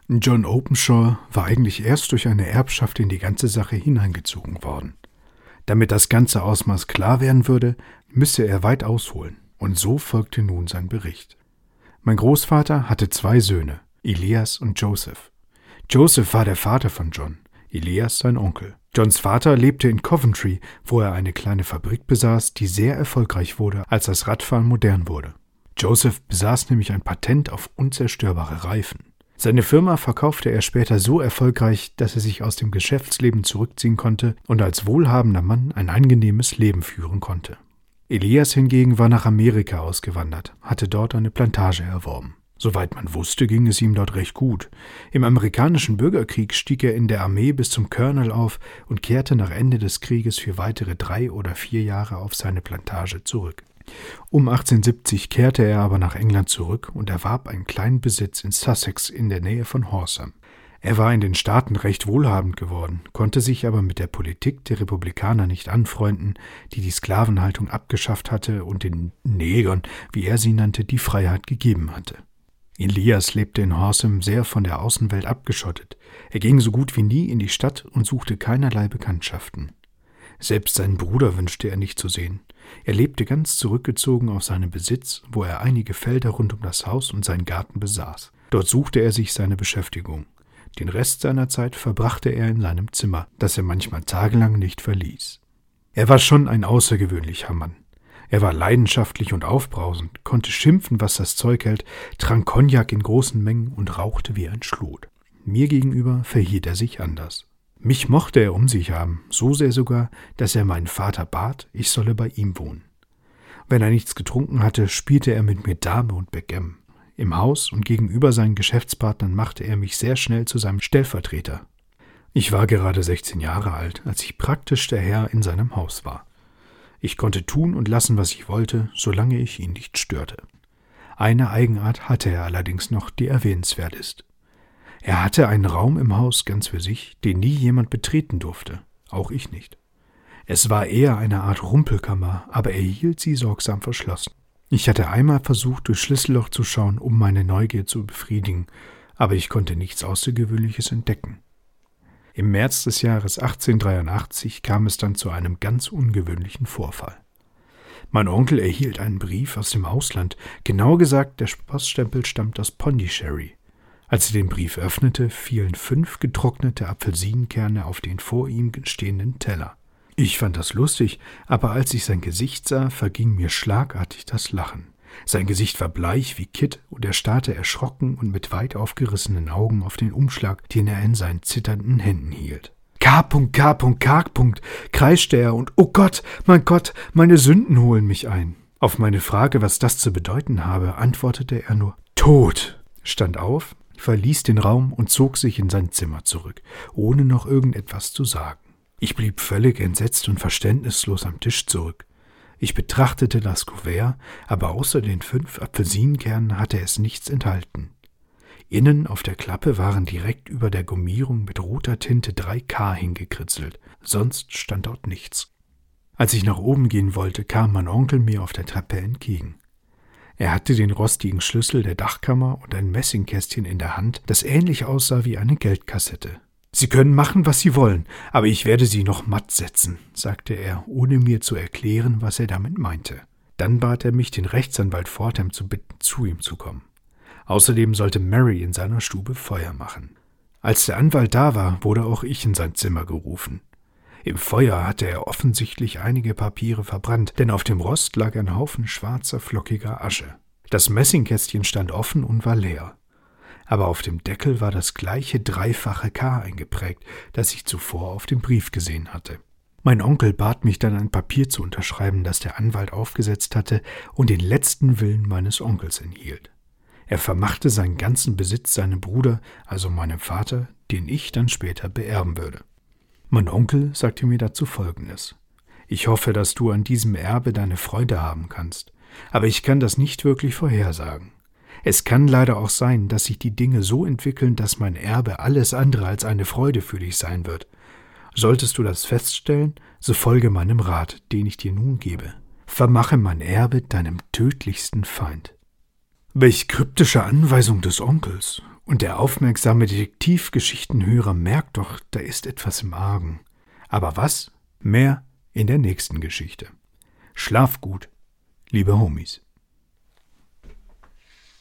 John Openshaw war eigentlich erst durch eine Erbschaft in die ganze Sache hineingezogen worden. Damit das ganze Ausmaß klar werden würde, müsse er weit ausholen, und so folgte nun sein Bericht. Mein Großvater hatte 2 Söhne, Elias und Joseph. Joseph war der Vater von John, Elias sein Onkel. Johns Vater lebte in Coventry, wo er eine kleine Fabrik besaß, die sehr erfolgreich wurde, als das Radfahren modern wurde. Joseph besaß nämlich ein Patent auf unzerstörbare Reifen. Seine Firma verkaufte er später so erfolgreich, dass er sich aus dem Geschäftsleben zurückziehen konnte und als wohlhabender Mann ein angenehmes Leben führen konnte. Elias hingegen war nach Amerika ausgewandert, hatte dort eine Plantage erworben. Soweit man wusste, ging es ihm dort recht gut. Im amerikanischen Bürgerkrieg stieg er in der Armee bis zum Colonel auf und kehrte nach Ende des Krieges für weitere 3 oder 4 Jahre auf seine Plantage zurück. Um 1870 kehrte er aber nach England zurück und erwarb einen kleinen Besitz in Sussex in der Nähe von Horsham. Er war in den Staaten recht wohlhabend geworden, konnte sich aber mit der Politik der Republikaner nicht anfreunden, die die Sklavenhaltung abgeschafft hatte und den Negern, wie er sie nannte, die Freiheit gegeben hatte. Elias lebte in Horsham sehr von der Außenwelt abgeschottet. Er ging so gut wie nie in die Stadt und suchte keinerlei Bekanntschaften. Selbst seinen Bruder wünschte er nicht zu sehen. Er lebte ganz zurückgezogen auf seinem Besitz, wo er einige Felder rund um das Haus und seinen Garten besaß. Dort suchte er sich seine Beschäftigung. Den Rest seiner Zeit verbrachte er in seinem Zimmer, das er manchmal tagelang nicht verließ. Er war schon ein außergewöhnlicher Mann. Er war leidenschaftlich und aufbrausend, konnte schimpfen, was das Zeug hält, trank Cognac in großen Mengen und rauchte wie ein Schlot. Mir gegenüber verhielt er sich anders. Mich mochte er um sich haben, so sehr sogar, dass er meinen Vater bat, ich solle bei ihm wohnen. Wenn er nichts getrunken hatte, spielte er mit mir Dame und Backgammon. Im Haus und gegenüber seinen Geschäftspartnern machte er mich sehr schnell zu seinem Stellvertreter. Ich war gerade 16 Jahre alt, als ich praktisch der Herr in seinem Haus war. Ich konnte tun und lassen, was ich wollte, solange ich ihn nicht störte. Eine Eigenart hatte er allerdings noch, die erwähnenswert ist. Er hatte einen Raum im Haus ganz für sich, den nie jemand betreten durfte, auch ich nicht. Es war eher eine Art Rumpelkammer, aber er hielt sie sorgsam verschlossen. Ich hatte einmal versucht, durch Schlüsselloch zu schauen, um meine Neugier zu befriedigen, aber ich konnte nichts Außergewöhnliches entdecken. Im März des Jahres 1883 kam es dann zu einem ganz ungewöhnlichen Vorfall. Mein Onkel erhielt einen Brief aus dem Ausland, genauer gesagt, der Poststempel stammt aus Pondicherry. Als er den Brief öffnete, fielen 5 getrocknete Apfelsinenkerne auf den vor ihm stehenden Teller. Ich fand das lustig, aber als ich sein Gesicht sah, verging mir schlagartig das Lachen. Sein Gesicht war bleich wie Kitt und er starrte erschrocken und mit weit aufgerissenen Augen auf den Umschlag, den er in seinen zitternden Händen hielt. K. kreischte er und »Oh Gott, meine Sünden holen mich ein.« Auf meine Frage, was das zu bedeuten habe, antwortete er nur »Tod«, stand auf, verließ den Raum und zog sich in sein Zimmer zurück, ohne noch irgendetwas zu sagen. Ich blieb völlig entsetzt und verständnislos am Tisch zurück. Ich betrachtete das Kuvert, aber außer den 5 Apfelsinenkernen hatte es nichts enthalten. Innen auf der Klappe waren direkt über der Gummierung mit roter Tinte 3K hingekritzelt, sonst stand dort nichts. Als ich nach oben gehen wollte, kam mein Onkel mir auf der Treppe entgegen. Er hatte den rostigen Schlüssel der Dachkammer und ein Messingkästchen in der Hand, das ähnlich aussah wie eine Geldkassette. »Sie können machen, was Sie wollen, aber ich werde Sie noch matt setzen«, sagte er, ohne mir zu erklären, was er damit meinte. Dann bat er mich, den Rechtsanwalt Fordham zu bitten, zu ihm zu kommen. Außerdem sollte Mary in seiner Stube Feuer machen. Als der Anwalt da war, wurde auch ich in sein Zimmer gerufen. Im Feuer hatte er offensichtlich einige Papiere verbrannt, denn auf dem Rost lag ein Haufen schwarzer, flockiger Asche. Das Messingkästchen stand offen und war leer. Aber auf dem Deckel war das gleiche 3-fache K eingeprägt, das ich zuvor auf dem Brief gesehen hatte. Mein Onkel bat mich dann, ein Papier zu unterschreiben, das der Anwalt aufgesetzt hatte und den letzten Willen meines Onkels enthielt. Er vermachte seinen ganzen Besitz seinem Bruder, also meinem Vater, den ich dann später beerben würde. Mein Onkel sagte mir dazu Folgendes: »Ich hoffe, dass du an diesem Erbe deine Freude haben kannst, aber ich kann das nicht wirklich vorhersagen. Es kann leider auch sein, dass sich die Dinge so entwickeln, dass mein Erbe alles andere als eine Freude für dich sein wird. Solltest du das feststellen, so folge meinem Rat, den ich dir nun gebe. Vermache mein Erbe deinem tödlichsten Feind.« Welch kryptische Anweisung des Onkels! Und der aufmerksame Detektivgeschichtenhörer merkt doch, da ist etwas im Argen. Aber was? Mehr in der nächsten Geschichte. Schlaf gut, liebe Homies.